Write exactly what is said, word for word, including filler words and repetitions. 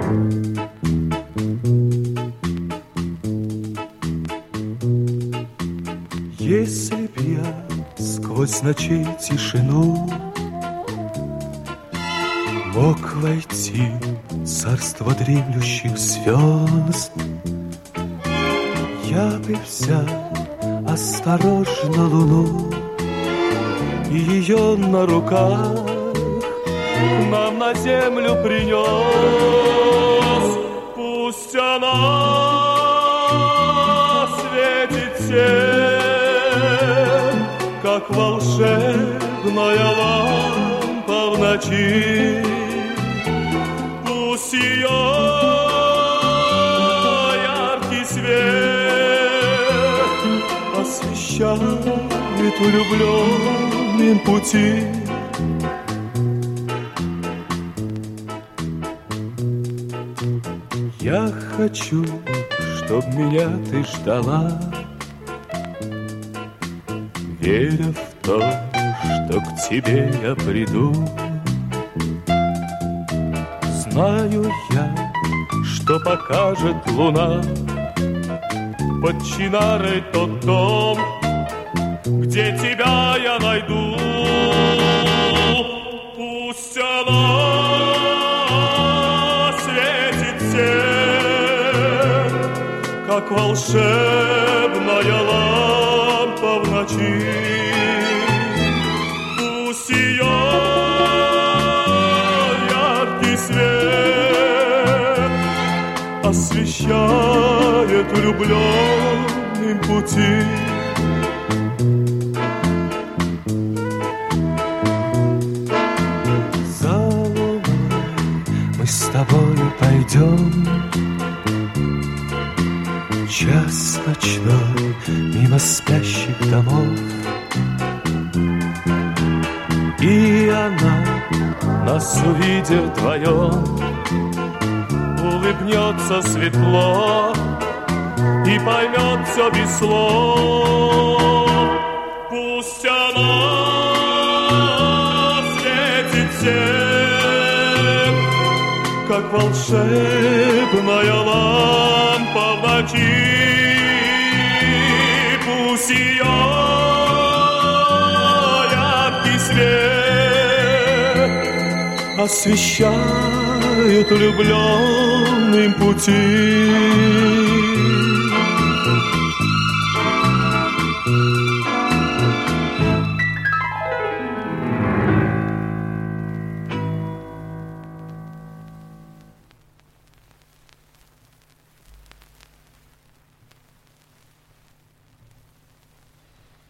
Если б я сквозь ночей тишину мог войти в царство дремлющих звезд, я бы взял осторожно луну и ее на руках к нам на землю принес. Пусть она светит всем, как волшебная лампа в ночи. Пусть ее яркий свет освещает влюбленным пути. Я хочу, чтоб меня ты ждала, веря в то, что к тебе я приду. Знаю я, что покажет луна под чинарой тот дом, где тебя я найду. Пусть она светит всем, как волшебная лампа в ночи. Пусть ее яркий свет освещает влюбленным пути. За луной мы с тобой пойдем час ночной мимо спящих домов, и она, нас увидев вдвоем, улыбнется светло и поймет все без слов. Пусть она светит всем, как волшебная лампа в ночи. Пусть ее яркий свет освещает влюбленным пути.